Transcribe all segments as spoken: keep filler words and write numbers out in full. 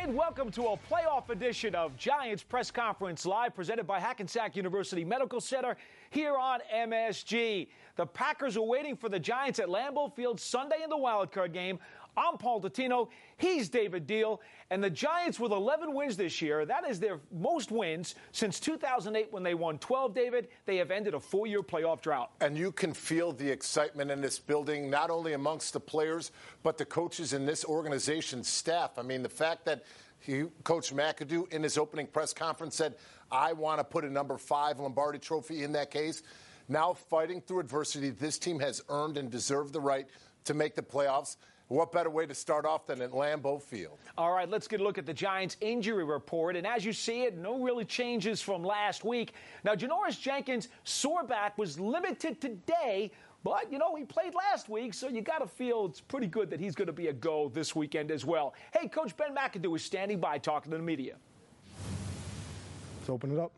and welcome to a playoff edition of Giants Press Conference Live, presented by Hackensack University Medical Center here on M S G. The Packers are waiting for the Giants at Lambeau Field Sunday in the wildcard game. I'm Paul Dottino. He's David Deal. And the Giants with eleven wins this year, that is their most wins since two thousand eight when they won twelve, David. They have ended a four-year playoff drought. And you can feel the excitement in this building, not only amongst the players, but the coaches in this organization's staff. I mean, the fact that he, Coach McAdoo in his opening press conference said, I want to put a number five Lombardi trophy in that case. Now fighting through adversity, this team has earned and deserved the right to make the playoffs. What better way to start off than at Lambeau Field? All right, let's get a look at the Giants' injury report. And as you see it, no really changes from last week. Now, Janoris Jenkins' sore back was limited today, but, you know, he played last week, so you got to feel it's pretty good that he's going to be a go this weekend as well. Hey, Coach Ben McAdoo is standing by talking to the media. Let's open it up.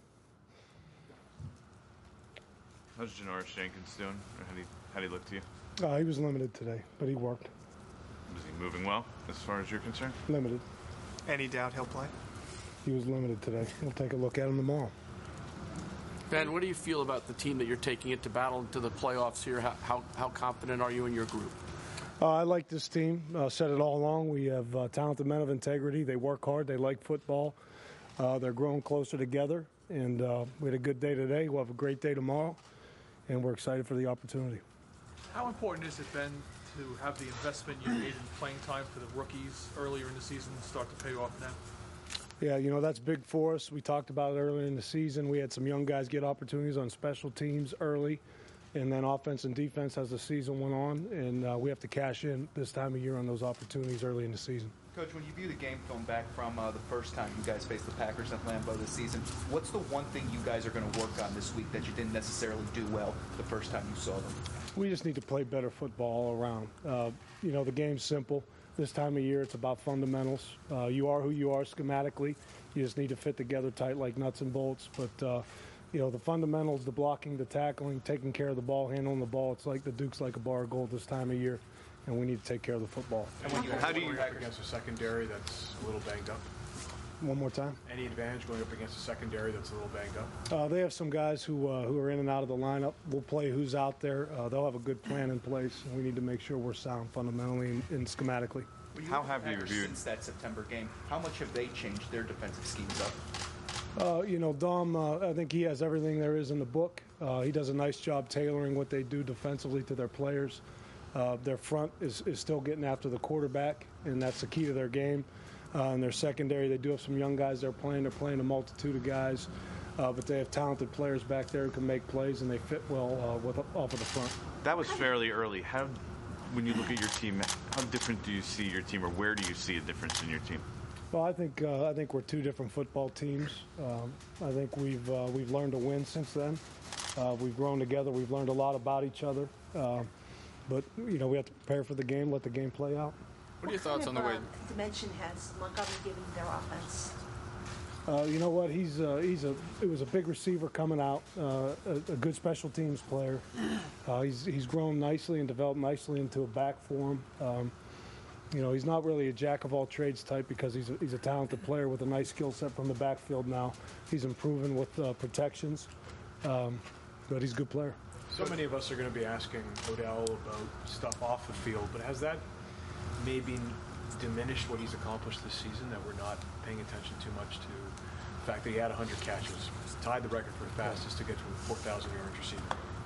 How's Janoris Jenkins doing? How do you, how do you look to you? Uh, he was limited today, but he worked. Is he moving well, as far as you're concerned? Limited. Any doubt he'll play? He was limited today. We'll take a look at him tomorrow. Ben, what do you feel about the team that you're taking it to battle into the playoffs here? How, how, how confident are you in your group? Uh, I like this team. Uh, said it all along. We have uh, talented men of integrity. They work hard. They like football. Uh, they're growing closer together. And uh, we had a good day today. We'll have a great day tomorrow. And we're excited for the opportunity. How important is it, Ben, to have the investment you made in playing time for the rookies earlier in the season start to pay off now? Yeah, you know, that's big for us. We talked about it earlier in the season. We had some young guys get opportunities on special teams early, and then offense and defense as the season went on, and uh, we have to cash in this time of year on those opportunities early in the season. Coach, when you view the game film back from uh, the first time you guys faced the Packers at Lambeau this season, what's the one thing you guys are going to work on this week that you didn't necessarily do well the first time you saw them? We just need to play better football all around. Uh, you know, the game's simple. This time of year, it's about fundamentals. Uh, you are who you are schematically. You just need to fit together tight like nuts and bolts. But, uh, you know, the fundamentals, the blocking, the tackling, taking care of the ball, handling the ball, it's like the Duke's like a bar of gold this time of year, and we need to take care of the football. And when you How do you up against a secondary that's a little banged up? One more time. Any advantage going up against a secondary that's a little banged up? Uh, they have some guys who uh, who are in and out of the lineup. We'll play who's out there. Uh, they'll have a good plan in place, and we need to make sure we're sound fundamentally and, and schematically. How have you reviewed since that September game? How much have they changed their defensive schemes up? Uh, you know, Dom, uh, I think he has everything there is in the book. Uh, he does a nice job tailoring what they do defensively to their players. Uh, their front is, is still getting after the quarterback, and that's the key to their game. Uh, in their secondary, they do have some young guys they're playing. They're playing a multitude of guys, uh, but they have talented players back there who can make plays, and they fit well uh, with off of the front. That was fairly early. How, when you look at your team, how different do you see your team, or where do you see a difference in your team? Well, I think uh, I think we're two different football teams. Um, I think we've uh, we've learned to win since then. Uh, we've grown together. We've learned a lot about each other. Uh, but you know, we have to prepare for the game, let the game play out. What are your thoughts on the way? What dimension has Montgomery given their offense? Uh, you know what? He's uh, he's a it was a big receiver coming out, uh, a, a good special teams player. Uh, he's he's grown nicely and developed nicely into a back for him. Um, you know, he's not really a jack of all trades type because he's a, he's a talented player with a nice skill set from the backfield now. He's improving with uh, protections, um, but he's a good player. So many of us are going to be asking Odell about stuff off the field, but has that maybe diminished what he's accomplished this season, that we're not paying attention too much to the fact that he had one hundred catches, tied the record for the fastest to get to four thousand yards receiving?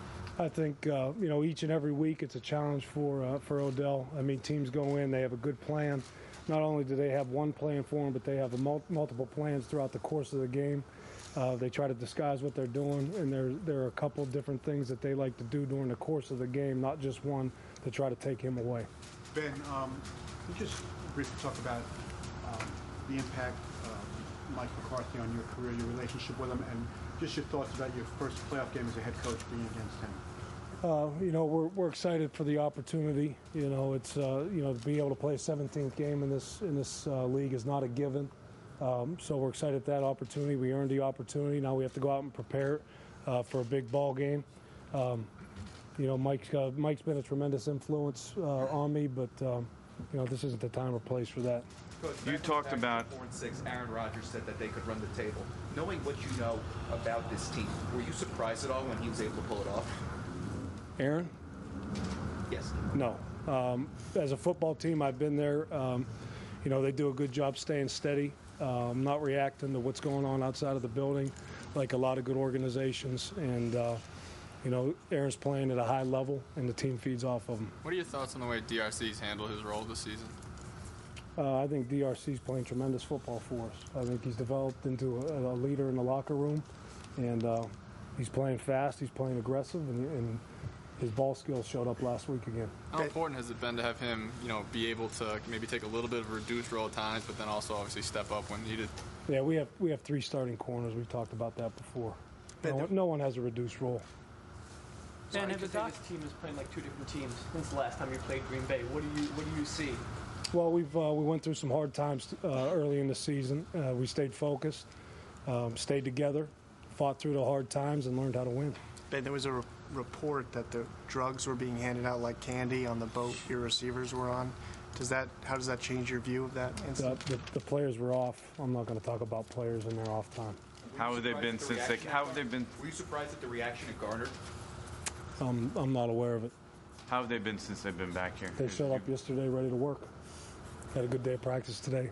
I think, uh, you know, each and every week it's a challenge for uh, for Odell. I mean, teams go in, they have a good plan. Not only do they have one plan for him, but they have a mul- multiple plans throughout the course of the game. Uh, they try to disguise what they're doing, and there, there are a couple of different things that they like to do during the course of the game, not just one to try to take him away. Ben, um, can you just briefly talk about um, the impact of Mike McCarthy on your career, your relationship with him, and just your thoughts about your first playoff game as a head coach being against him? Uh, you know, we're we're excited for the opportunity. You know, it's uh, you know, to be able to play a seventeenth game in this in this uh, league is not a given. Um, so we're excited at that opportunity. We earned the opportunity. Now we have to go out and prepare uh, for a big ball game. Um, you know, Mike uh, Mike's been a tremendous influence uh, on me, but um, you know, this isn't the time or place for that. Coach, You back talked back about- four and six. Aaron Rodgers said that they could run the table. Knowing what you know about this team, were you surprised at all when he was able to pull it off? Aaron? Yes. No. Um, as a football team, I've been there. Um, you know, they do a good job staying steady, um, not reacting to what's going on outside of the building, like a lot of good organizations. And, uh, you know, Aaron's playing at a high level, and the team feeds off of him. What are your thoughts on the way D R C's handled his role this season? Uh, I think D R C's playing tremendous football for us. I think he's developed into a, a leader in the locker room, and uh, he's playing fast, he's playing aggressive, and, and his ball skills showed up last week again. How important has it been to have him, you know, be able to maybe take a little bit of a reduced role at times, but then also obviously step up when needed? Yeah, we have we have three starting corners. We've talked about that before. No, one- no one has a reduced role. Ben, have the this team is playing like two different teams since the last time you played Green Bay. What do you what do you see? Well, we've uh, we went through some hard times uh, early in the season. Uh, we stayed focused, um, stayed together, fought through the hard times, and learned how to win. Ben, there was a re- report that the drugs were being handed out like candy on the boat your receivers were on. Does that how does that change your view of that The, incident? the, the players were off. I'm not going to talk about players in their off time. How have they been The since they? reaction How it have they been? Were you surprised at the reaction it garnered? Um, I'm not aware of it. How have they been since they've been back here? They showed up yesterday ready to work. Had a good day of practice today.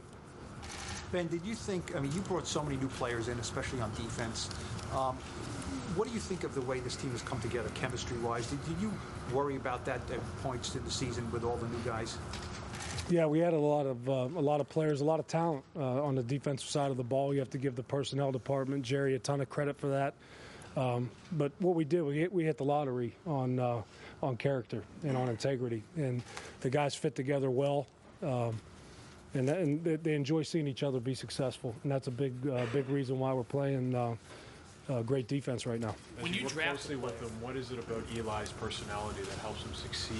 Ben, did you think, I mean, you brought so many new players in, especially on defense. Um, what do you think of the way this team has come together chemistry-wise? Did, did you worry about that at points in the season with all the new guys? Yeah, we had a lot of uh, a lot of players, a lot of talent uh, on the defensive side of the ball. You have to give the personnel department, Jerry, a ton of credit for that. Um, but what we did, we hit, we hit the lottery on uh, on character and on integrity, and the guys fit together well, um, and, that, and they, they enjoy seeing each other be successful, and that's a big uh, big reason why we're playing uh, uh, great defense right now. As When you you work draft closely a with player- him, what is it about Eli's personality that helps him succeed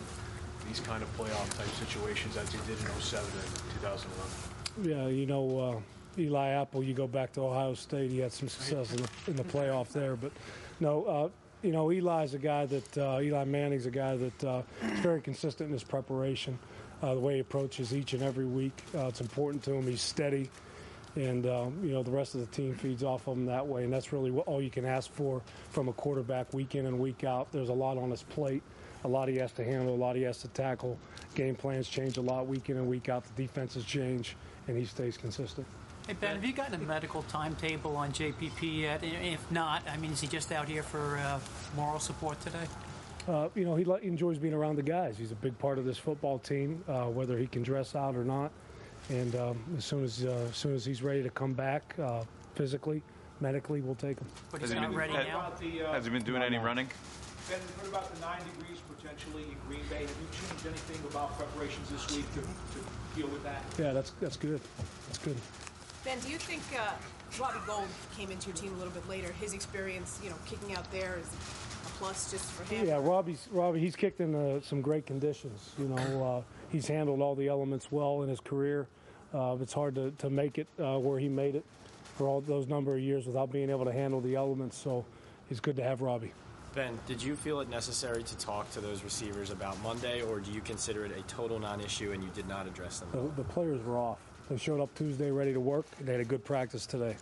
in these kind of playoff type situations as he did in oh seven and two thousand eleven? Yeah, you know, uh, Eli Apple, you go back to Ohio State, he had some success in the, in the playoff there. But, no, uh, you know, Eli's a guy that, uh, Eli Manning's a guy that uh, is very consistent in his preparation, uh, the way he approaches each and every week. Uh, it's important to him. He's steady. And, um, you know, the rest of the team feeds off of him that way. And that's really what, all you can ask for from a quarterback week in and week out. There's a lot on his plate, a lot he has to handle, a lot he has to tackle. Game plans change a lot week in and week out. The defenses change, and he stays consistent. Hey, Ben, have you gotten a medical timetable on J P P yet? If not, I mean, is he just out here for uh, moral support today? Uh, you know, he, li- he enjoys being around the guys. He's a big part of this football team, uh, whether he can dress out or not. And um, as soon as uh, as soon as he's ready to come back uh, physically, medically, we'll take him. But Has he's he not been- ready has- now? Has he been doing any running? Ben, what about the nine degrees potentially in Green Bay? Have you changed anything about preparations this week to, to deal with that? Yeah, that's that's good. That's good. Ben, do you think uh, Robbie Gould came into your team a little bit later? His experience, you know, kicking out there is a plus just for him. Yeah, Robbie's Robbie. He's kicked in uh, some great conditions. You know, uh, he's handled all the elements well in his career. Uh, it's hard to, to make it uh, where he made it for all those number of years without being able to handle the elements. So it's good to have Robbie. Ben, did you feel it necessary to talk to those receivers about Monday, or do you consider it a total non-issue and you did not address them? The, the players were off. They showed up Tuesday ready to work, and they had a good practice today.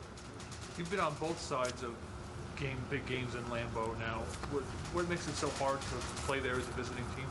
You've been on both sides of game, big games in Lambeau now. What, what makes it so hard to play there as a visiting team?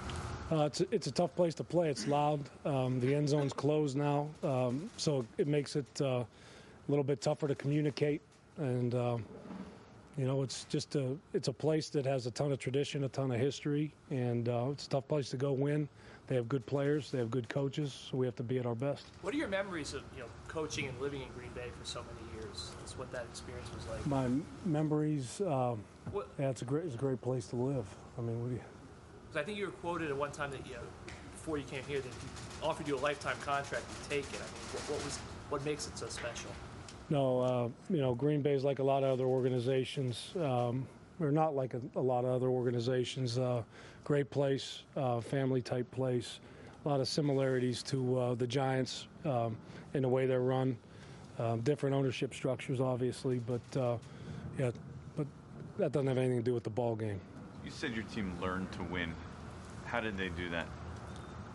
Uh, it's, a, it's a tough place to play. It's loud. Um, the end zone's closed now, um, so it makes it uh, a little bit tougher to communicate. And um, you know, it's just a it's a place that has a ton of tradition, a ton of history, and uh, it's a tough place to go win. They have good players, they have good coaches, so we have to be at our best. What are your memories of you know coaching and living in Green Bay for so many years? That's what that experience was like. My memories. Um, What- yeah, it's a great it's a great place to live. I mean, what do you? 'Cause I think you were quoted at one time that you know, before you came here that if he offered you a lifetime contract, you'd take it. I mean, what, what was what makes it so special? No, uh, you know, Green Bay is like a lot of other organizations. Um, we're not like a, a lot of other organizations. Uh, great place, uh, family-type place. A lot of similarities to uh, the Giants um, in the way they're run. Um, different ownership structures, obviously, but uh, yeah, but that doesn't have anything to do with the ball game. You said your team learned to win. How did they do that?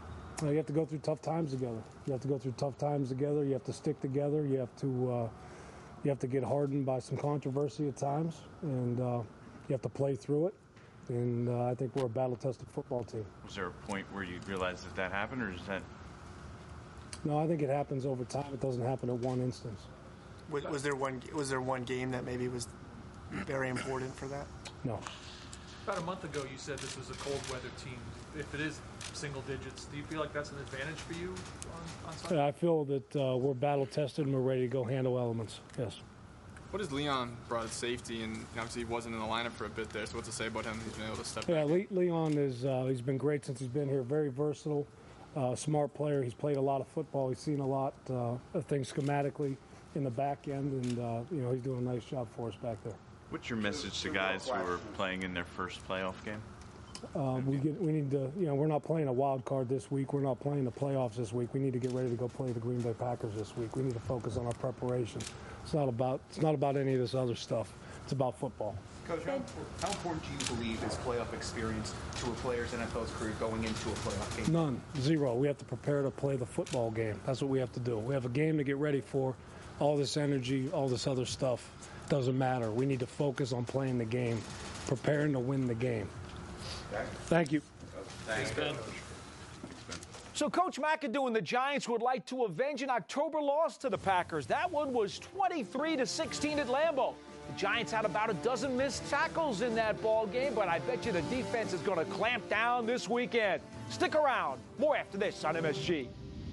Uh, you have to go through tough times together. You have to go through tough times together. You have to stick together. You have to uh, you have to get hardened by some controversy at times, and uh, you have to play through it. And uh, I think we're a battle-tested football team. Was there a point where you realized that that happened, or is that? No, I think it happens over time. It doesn't happen at one instance. Was, was there one? Was there one game that maybe was very important for that? No. About a month ago, you said this was a cold weather team. If it is single digits, do you feel like that's an advantage for you on, on Sunday? Yeah, I feel that uh, we're battle-tested and we're ready to go handle elements. Yes. What has Leon brought at safety? And obviously he wasn't in the lineup for a bit there, so what's to say about him? He's been able to step Yeah, back. Le- Leon is uh, he's been great since he's been here. Very versatile, uh, smart player. He's played a lot of football. He's seen a lot uh, of things schematically in the back end, and uh, you know he's doing a nice job for us back there. What's your message to guys who are playing in their first playoff game? Um, we get we need to you know we're not playing a wild card this week. We're not playing the playoffs this week. We need to get ready to go play the Green Bay Packers this week. We need to focus on our preparation. It's not about it's not about any of this other stuff. It's about football. Coach, how, how important do you believe is playoff experience to a player's N F L's career going into a playoff game? None. Zero. We have to prepare to play the football game. That's what we have to do. We have a game to get ready for. All this energy, all this other stuff doesn't matter. We need to focus on playing the game, preparing to win the game. Thank you. Thanks, Ben. So Coach McAdoo and the Giants would like to avenge an October loss to the Packers. That one was twenty-three to sixteen at Lambeau. The Giants had about a dozen missed tackles in that ball game, but I bet you the defense is going to clamp down this weekend. Stick around. More after this on M S G.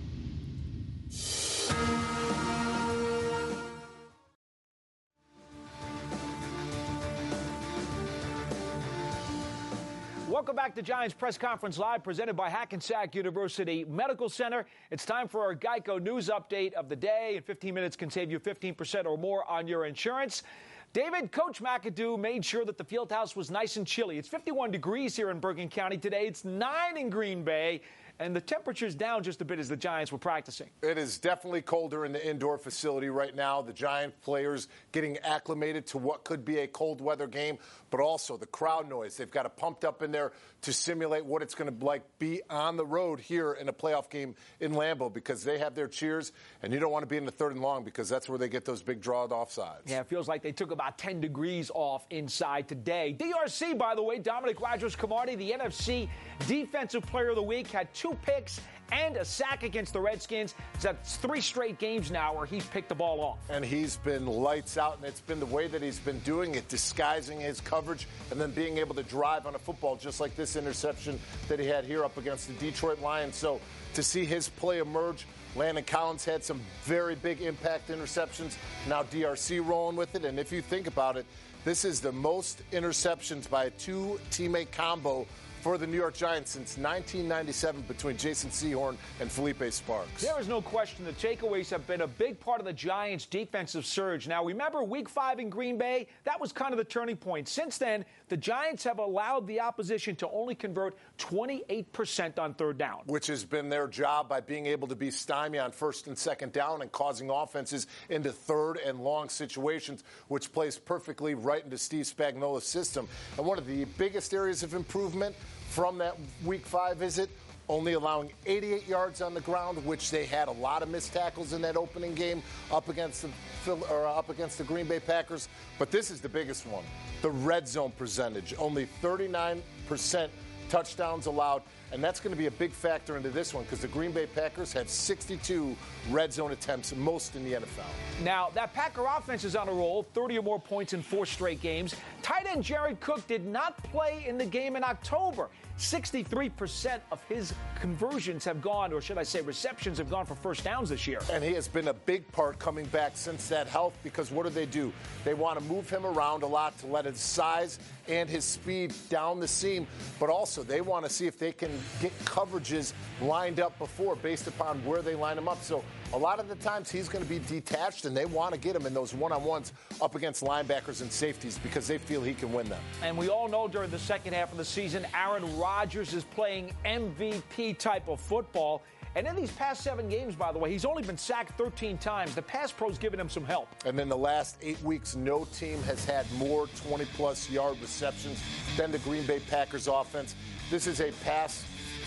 Welcome back to Giants Press Conference Live, presented by Hackensack University Medical Center. It's time for our Geico News Update of the day. In fifteen minutes can save you fifteen percent or more on your insurance. David, Coach McAdoo made sure that the fieldhouse was nice and chilly. It's fifty-one degrees here in Bergen County today. It's nine in Green Bay. And the temperature's down just a bit as the Giants were practicing. It is definitely colder in the indoor facility right now. The Giant players getting acclimated to what could be a cold weather game, but also the crowd noise. They've got it pumped up in there to simulate what it's going to like be on the road here in a playoff game in Lambeau, because they have their cheers, and you don't want to be in the third and long because that's where they get those big drawed offsides. Yeah, it feels like they took about ten degrees off inside today. D R C, by the way, Dominic Rodgers-Cromartie, the N F C Defensive Player of the Week, had two picks and a sack against the Redskins. That's three straight games now where he's picked the ball off. And he's been lights out, and it's been the way that he's been doing it, disguising his coverage and then being able to drive on a football, just like this interception that he had here up against the Detroit Lions. So to see his play emerge, Landon Collins had some very big impact interceptions. Now D R C rolling with it, and if you think about it, this is the most interceptions by a two-teammate combo for the New York Giants since nineteen ninety-seven between Jason Sehorn and Felipe Sparks. There is no question the takeaways have been a big part of the Giants' defensive surge. Now, remember week five in Green Bay? That was kind of the turning point. Since then, the Giants have allowed the opposition to only convert twenty-eight percent on third down. Which has been their job by being able to be stymied on first and second down and causing offenses into third and long situations, which plays perfectly right into Steve Spagnuolo's system. And one of the biggest areas of improvement from that week five visit, only allowing eighty-eight yards on the ground, which they had a lot of missed tackles in that opening game up against the or up against the Green Bay Packers. But this is the biggest one, the red zone percentage, only thirty-nine percent touchdowns allowed. And that's going to be a big factor into this one because the Green Bay Packers had sixty-two red zone attempts, most in the N F L. Now, that Packer offense is on a roll, thirty or more points in four straight games. Tight end Jared Cook did not play in the game in October. sixty-three percent of his conversions have gone, or should I say receptions have gone for first downs this year. And he has been a big part coming back since that health, because what do they do? They want to move him around a lot to let his size and his speed down the seam, but also they want to see if they can get coverages lined up before based upon where they line him up. So a lot of the times he's going to be detached, and they want to get him in those one-on-ones up against linebackers and safeties because they feel he can win them. And we all know during the second half of the season, Aaron Rodgers is playing M V P type of football. And in these past seven games, by the way, he's only been sacked thirteen times. The pass pro's given him some help. And in the last eight weeks, no team has had more twenty-plus yard receptions than the Green Bay Packers offense. This is a pass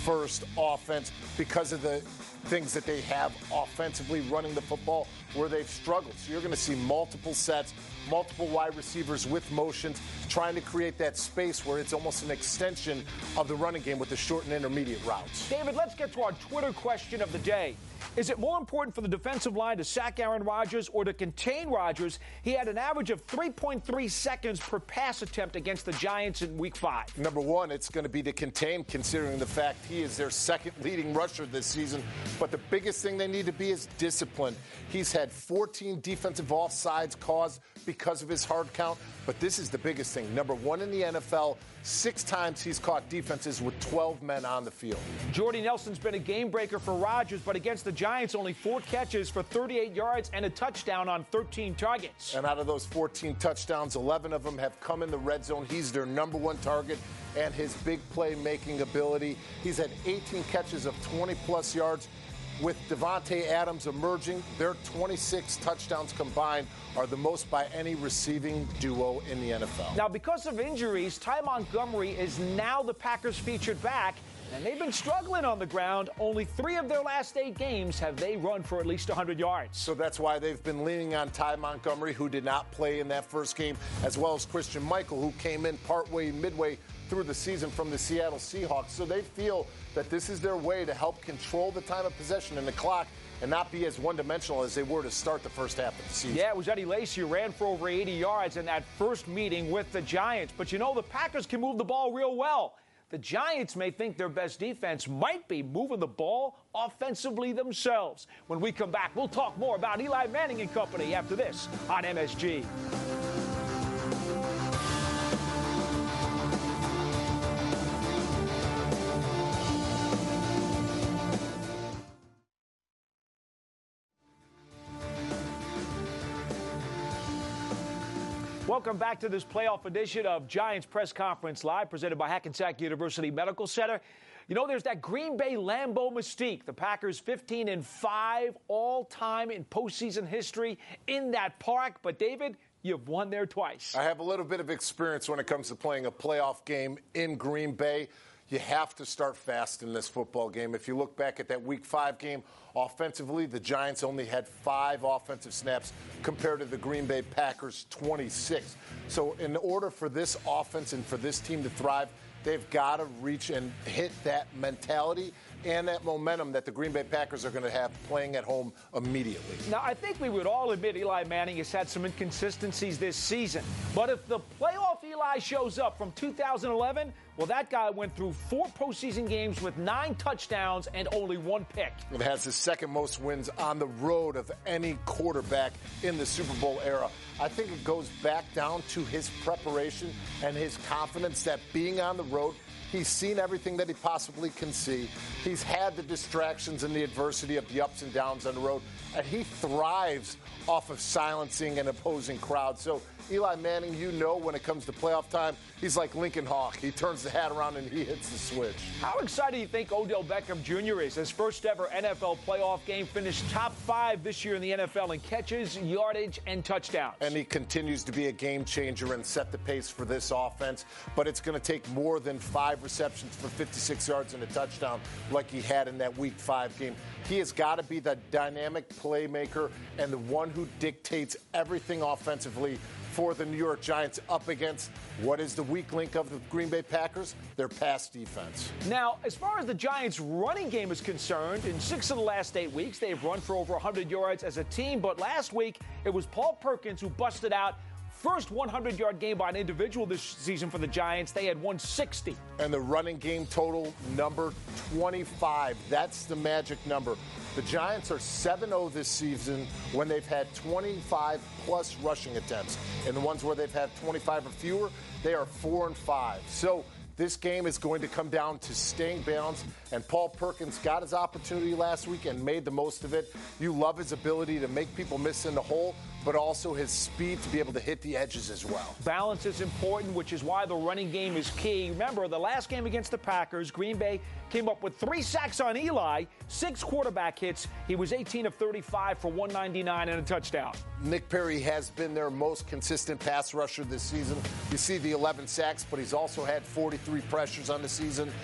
first offense because of the things that they have offensively running the football where they've struggled. So you're going to see multiple sets, multiple wide receivers with motions, trying to create that space where it's almost an extension of the running game with the short and intermediate routes. David, let's get to our Twitter question of the day. Is it more important for the defensive line to sack Aaron Rodgers or to contain Rodgers? He had an average of three point three seconds per pass attempt against the Giants in week five. Number one, it's going to be to contain, considering the fact he is their second leading rusher this season. But the biggest thing they need to be is disciplined. He's had fourteen defensive offsides caused because of his hard count. But this is the biggest thing. Number one in the N F L, six times he's caught defenses with twelve men on the field. Jordy Nelson's been a game breaker for Rodgers, but against the Giants, only four catches for thirty-eight yards and a touchdown on thirteen targets. And out of those fourteen touchdowns, eleven of them have come in the red zone. He's their number one target, and his big play-making ability. He's had eighteen catches of twenty-plus yards. With Devontae Adams emerging, their twenty-six touchdowns combined are the most by any receiving duo in the N F L. Now, because of injuries, Ty Montgomery is now the Packers' featured back, and they've been struggling on the ground. Only three of their last eight games have they run for at least one hundred yards. So that's why they've been leaning on Ty Montgomery, who did not play in that first game, as well as Christian Michael, who came in partway, midway through the season from the Seattle Seahawks. So they feel that this is their way to help control the time of possession and the clock and not be as one-dimensional as they were to start the first half of the season. Yeah, it was Eddie Lacy who ran for over eighty yards in that first meeting with the Giants. But you know, the Packers can move the ball real well. The Giants may think their best defense might be moving the ball offensively themselves. When we come back, we'll talk more about Eli Manning and company after this on M S G. Welcome back to this playoff edition of Giants Press Conference Live, presented by Hackensack University Medical Center. You know, there's that Green Bay Lambeau mystique. The Packers fifteen and five all-time in postseason history in that park. But, David, you've won there twice. I have a little bit of experience when it comes to playing a playoff game in Green Bay. You have to start fast in this football game. If you look back at that Week five game, offensively, the Giants only had five offensive snaps compared to the Green Bay Packers' twenty-six. So in order for this offense and for this team to thrive, they've got to reach and hit that mentality and that momentum that the Green Bay Packers are going to have playing at home immediately. Now, I think we would all admit Eli Manning has had some inconsistencies this season. But if the playoff Eli shows up from two thousand eleven, well, that guy went through four postseason games with nine touchdowns and only one pick. It has the second most wins on the road of any quarterback in the Super Bowl era. I think it goes back down to his preparation and his confidence that being on the road, he's seen everything that he possibly can see. He's had the distractions and the adversity of the ups and downs on the road, and he thrives off of silencing an opposing crowd. So Eli Manning, you know, when it comes to playoff time, he's like Lincoln Hawk. He turns the hat around and he hits the switch. How excited do you think Odell Beckham Junior is? His first ever N F L playoff game, finished top five this year in the N F L in catches, yardage, and touchdowns. And he continues to be a game changer and set the pace for this offense. But it's going to take more than five receptions for fifty-six yards and a touchdown like he had in that Week five game. He has got to be the dynamic playmaker and the one who dictates everything offensively for the New York Giants up against what is the weak link of the Green Bay Packers, their pass defense. Now, as far as the Giants' running game is concerned, in six of the last eight weeks, they've run for over one hundred yards as a team. But last week, it was Paul Perkins who busted out. First one hundred yard game by an individual this season for the Giants. They had one sixty. And the running game total, number twenty-five. That's the magic number. The Giants are seven oh this season when they've had twenty-five plus rushing attempts. And the ones where they've had twenty-five or fewer, they are four and five. So this game is going to come down to staying balanced, and Paul Perkins got his opportunity last week and made the most of it. You love his ability to make people miss in the hole, but also his speed to be able to hit the edges as well. Balance is important, which is why the running game is key. Remember, the last game against the Packers, Green Bay came up with three sacks on Eli, six quarterback hits. He was eighteen of thirty-five for one ninety-nine and a touchdown. Nick Perry has been their most consistent pass rusher this season. You see the eleven sacks, but he's also had forty-three pressures on the season.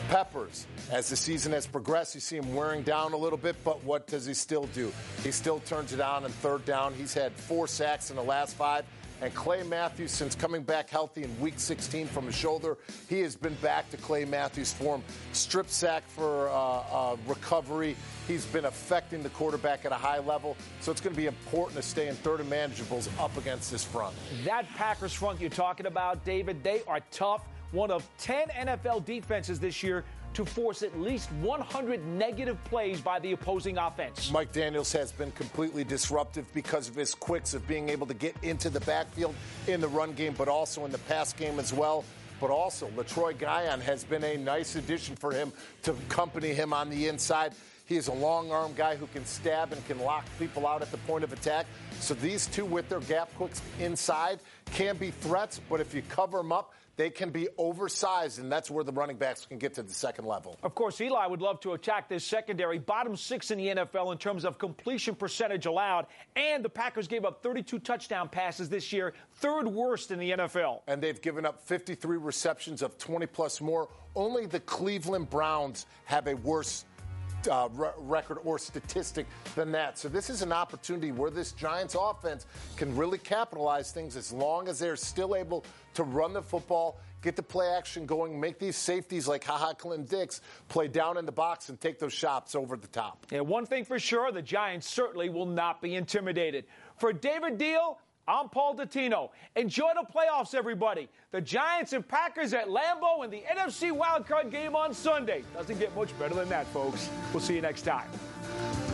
Peppers, as the season has progressed, you see him wearing down a little bit, but what does he still do? He still turns it on in third down. He's had four sacks in the last five. And Clay Matthews, since coming back healthy in week sixteen from his shoulder, he has been back to Clay Matthews' form. Strip sack for uh, uh, recovery. He's been affecting the quarterback at a high level. So it's going to be important to stay in third and manageables up against this front. That Packers front you're talking about, David, they are tough. One of ten N F L defenses this year to force at least one hundred negative plays by the opposing offense. Mike Daniels has been completely disruptive because of his quicks of being able to get into the backfield in the run game, but also in the pass game as well. But also, LaTroy Guion has been a nice addition for him to accompany him on the inside. He is a long-arm guy who can stab and can lock people out at the point of attack. So these two with their gap quicks inside can be threats, but if you cover them up, they can be oversized, and that's where the running backs can get to the second level. Of course, Eli would love to attack this secondary. Bottom six in the N F L in terms of completion percentage allowed, and the Packers gave up thirty-two touchdown passes this year, third worst in the N F L. And they've given up fifty-three receptions of twenty plus more. Only the Cleveland Browns have a worse Uh, re- record or statistic than that. So this is an opportunity where this Giants offense can really capitalize things as long as they're still able to run the football, get the play action going, make these safeties like HaHa Clinton Dix play down in the box and take those shots over the top. Yeah, one thing for sure, the Giants certainly will not be intimidated. For David Deal, I'm Paul Dottino. Enjoy the playoffs, everybody. The Giants and Packers at Lambeau in the N F C wildcard game on Sunday. Doesn't get much better than that, folks. We'll see you next time.